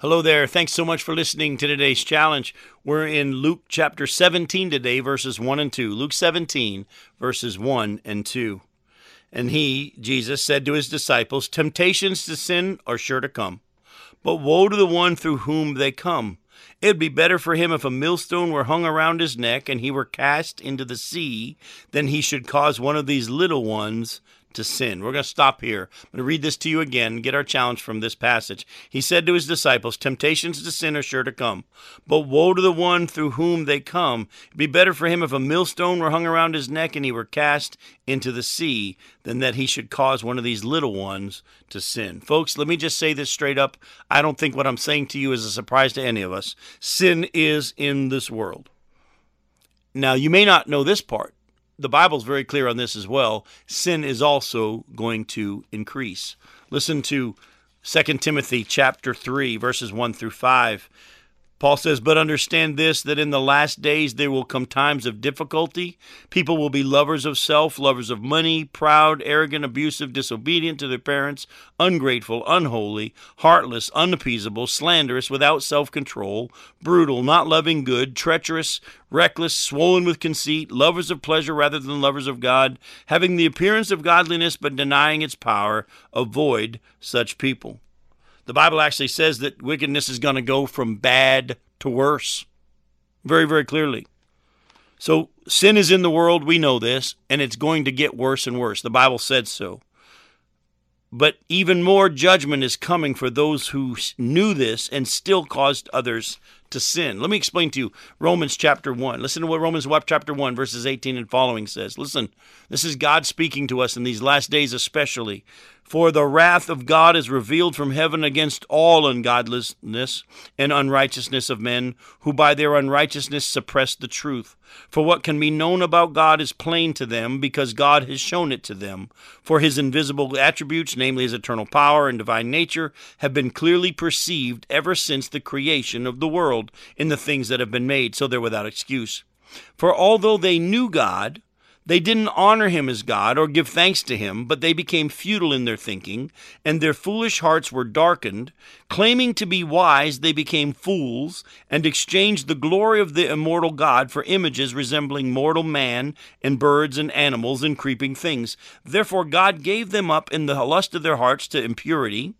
Hello there. Thanks so much for listening to today's challenge. We're in Luke chapter 17 today, verses 1 and 2. Luke 17, verses 1 and 2. And he, Jesus, said to his disciples, "Temptations to sin are sure to come, but woe to the one through whom they come. It would be better for him if a millstone were hung around his neck and he were cast into the sea than he should cause one of these little ones to sin." We're going to stop here. I'm going to read this to you again and get our challenge from this passage. He said to his disciples, "Temptations to sin are sure to come, but woe to the one through whom they come. It'd be better for him if a millstone were hung around his neck and he were cast into the sea than that he should cause one of these little ones to sin." Folks, let me just say this straight up. I don't think what I'm saying to you is a surprise to any of us. Sin is in this world. Now, you may not know this part. The Bible's very clear on this as well. Sin is also going to increase. Listen to 2 Timothy chapter 3, verses 1 through 5. Paul says, "But understand this, that in the last days there will come times of difficulty. People will be lovers of self, lovers of money, proud, arrogant, abusive, disobedient to their parents, ungrateful, unholy, heartless, unappeasable, slanderous, without self-control, brutal, not loving good, treacherous, reckless, swollen with conceit, lovers of pleasure rather than lovers of God, having the appearance of godliness but denying its power. Avoid such people." The Bible actually says that wickedness is going to go from bad to worse. Very, very clearly. So sin is in the world, we know this, and it's going to get worse and worse. The Bible said so. But even more judgment is coming for those who knew this and still caused others to sin. Let me explain to you Romans chapter 1. Listen to what Romans chapter 1, verses 18 and following says. Listen, this is God speaking to us in these last days especially. "For the wrath of God is revealed from heaven against all ungodliness and unrighteousness of men, who by their unrighteousness suppress the truth. For what can be known about God is plain to them, because God has shown it to them. For his invisible attributes, namely his eternal power and divine nature, have been clearly perceived ever since the creation of the world in the things that have been made, so they're without excuse. For although they knew God, they didn't honor him as God or give thanks to him, but they became futile in their thinking, and their foolish hearts were darkened. Claiming to be wise, they became fools and exchanged the glory of the immortal God for images resembling mortal man and birds and animals and creeping things. Therefore God gave them up in the lust of their hearts to impurity,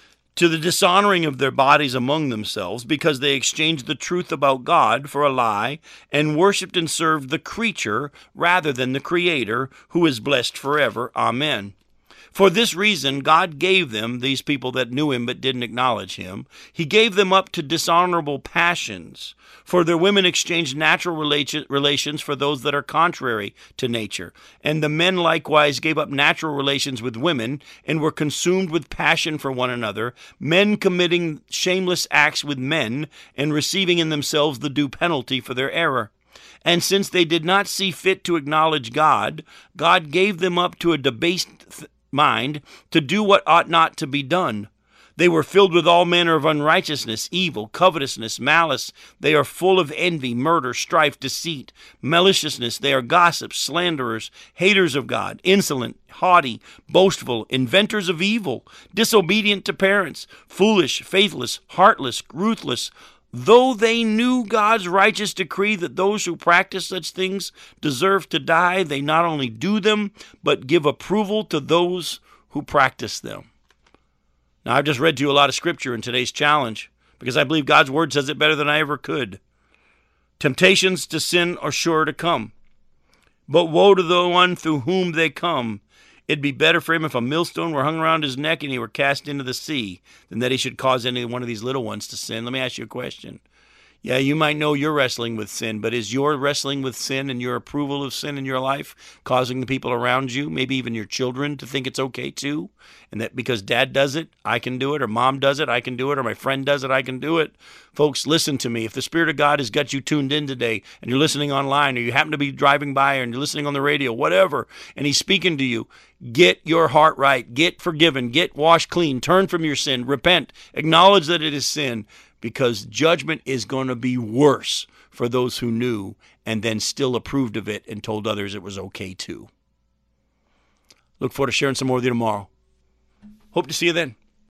to the dishonoring of their bodies among themselves, because they exchanged the truth about God for a lie, and worshipped and served the creature rather than the Creator, who is blessed forever. Amen. For this reason, God gave them," these people that knew him but didn't acknowledge him, "he gave them up to dishonorable passions. For their women exchanged natural relations for those that are contrary to nature. And the men likewise gave up natural relations with women, and were consumed with passion for one another, men committing shameless acts with men, and receiving in themselves the due penalty for their error. And since they did not see fit to acknowledge God, God gave them up to a debased mind to do what ought not to be done. They were filled with all manner of unrighteousness, evil, covetousness, malice. They are full of envy, murder, strife, deceit, maliciousness. They are gossips, slanderers, haters of God, insolent, haughty, boastful, inventors of evil, disobedient to parents, foolish, faithless, heartless, ruthless. Though they knew God's righteous decree that those who practice such things deserve to die, they not only do them, but give approval to those who practice them." Now, I've just read to you a lot of scripture in today's challenge because I believe God's word says it better than I ever could. Temptations to sin are sure to come, but woe to the one through whom they come. It'd be better for him if a millstone were hung around his neck and he were cast into the sea than that he should cause any one of these little ones to sin. Let me ask you a question. Yeah, you might know you're wrestling with sin, but is your wrestling with sin and your approval of sin in your life causing the people around you, maybe even your children, to think it's okay too? And that because dad does it, I can do it, or mom does it, I can do it, or my friend does it, I can do it? Folks, listen to me. If the Spirit of God has got you tuned in today and you're listening online, or you happen to be driving by and you're listening on the radio, whatever, and he's speaking to you, get your heart right, get forgiven, get washed clean, turn from your sin, repent, acknowledge that it is sin, because judgment is going to be worse for those who knew and then still approved of it and told others it was okay too. Look forward to sharing some more with you tomorrow. Hope to see you then.